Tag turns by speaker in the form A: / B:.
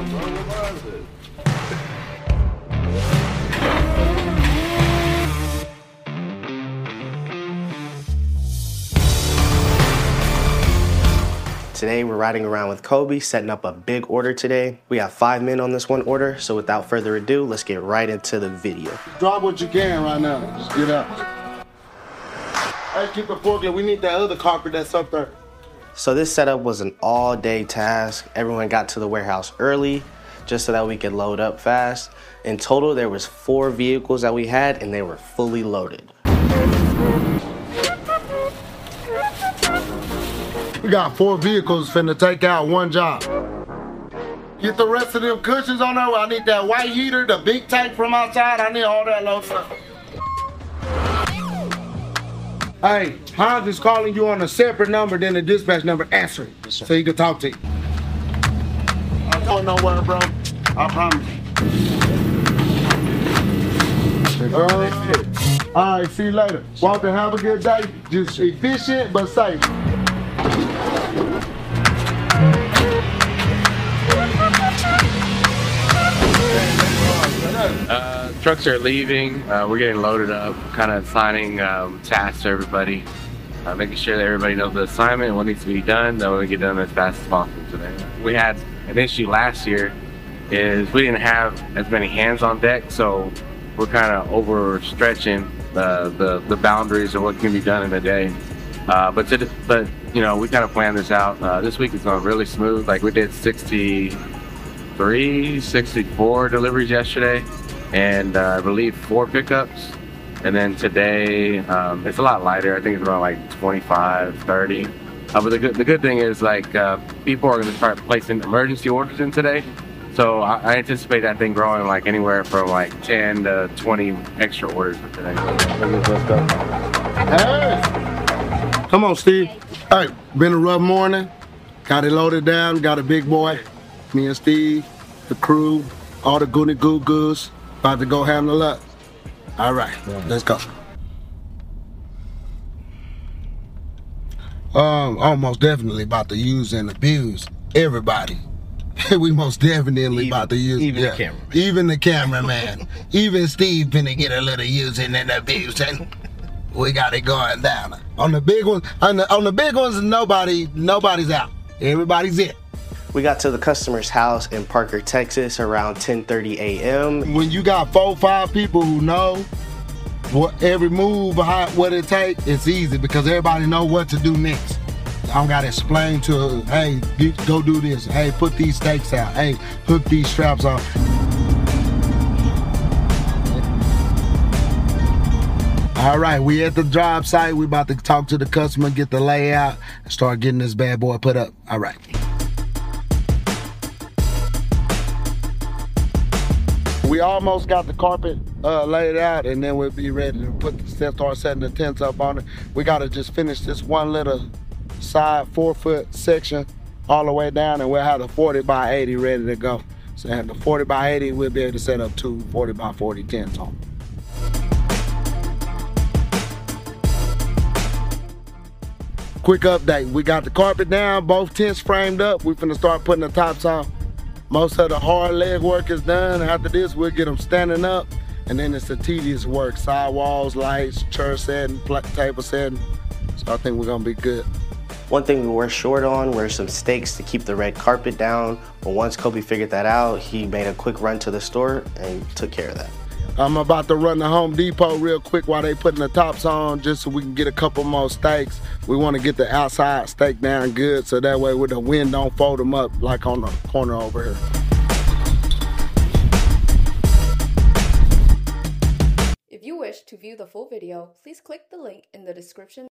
A: Today we're riding around with Kobe, setting up a big order today. We got 5 men on this one order, so without further ado, let's get right into the video.
B: Drop what you can right now. Just get out. Hey, keep it forklift. We need that other carpet that's up there.
A: So this setup was an all-day task. Everyone got to the warehouse early just so that we could load up fast. In total, there was 4 vehicles that we had, and they were fully loaded.
B: We got 4 vehicles finna take out 1 job. Get the rest of them cushions on there. I need that white heater, the big tank from outside. I need all that low stuff. Hey, Hans is calling you on a separate number than the dispatch number. Answer it so he can talk to you. I'm going nowhere, bro. I promise. All right, see you later. Walter, have a good day. Just efficient but safe.
C: Trucks are leaving. We're getting loaded up, kind of assigning tasks to everybody, making sure that everybody knows the assignment and what needs to be done, that we get done as fast as possible today. We had an issue last year is we didn't have as many hands on deck, so we're kind of overstretching the boundaries of what can be done in a day. But you know, we kind of planned this out. This week is going really smooth. Like we did 63, 64 deliveries yesterday, and I believe 4 pickups. And then today, it's a lot lighter. I think it's around like 25, 30. But the good thing is like people are going to start placing emergency orders in today. So I anticipate that thing growing like anywhere from like 10 to 20 extra orders for today.
B: Hey! Come on, Steve. Hey, been a rough morning. Got it loaded down, got a big boy. Me and Steve, the crew, all the goody goo goos, about to go handle up. All right, let's go. Almost definitely about to use and abuse everybody. We most definitely about to use
A: even the cameraman.
B: Even the cameraman. Even Steve finna get a little using and abusing. We got it going down. On the big ones, on the big ones, nobody's out. Everybody's in.
A: We got to the customer's house in Parker, Texas around 10:30 a.m.
B: When you got 4 or 5 people who know what every move behind what it takes, it's easy because everybody know what to do next. I don't gotta explain to her, hey, go do this. Hey, put these stakes out. Hey, hook these straps on. All right, we at the job site. We about to talk to the customer, get the layout, and start getting this bad boy put up. All right. We almost got the carpet laid out, and then we'll be ready to start setting the tents up on it. We gotta just finish this one little side 4-foot section all the way down, and we'll have the 40 by 80 ready to go. So at the 40 by 80, we'll be able to set up 2 40 by 40 tents on. Quick update, we got the carpet down, both tents framed up. We're finna start putting the tops on. Most of the hard leg work is done. After this, we'll get them standing up, and then it's the tedious work, sidewalls, lights, chair setting, table setting. So I think we're gonna be good.
A: One thing we were short on were some stakes to keep the red carpet down, but once Kobe figured that out, he made a quick run to the store and took care of that.
B: I'm about to run to Home Depot real quick while they putting the tops on, just so we can get a couple more stakes. We want to get the outside stake down good, so that way with the wind don't fold them up like on the corner over here.
D: If you wish to view the full video, please click the link in the description.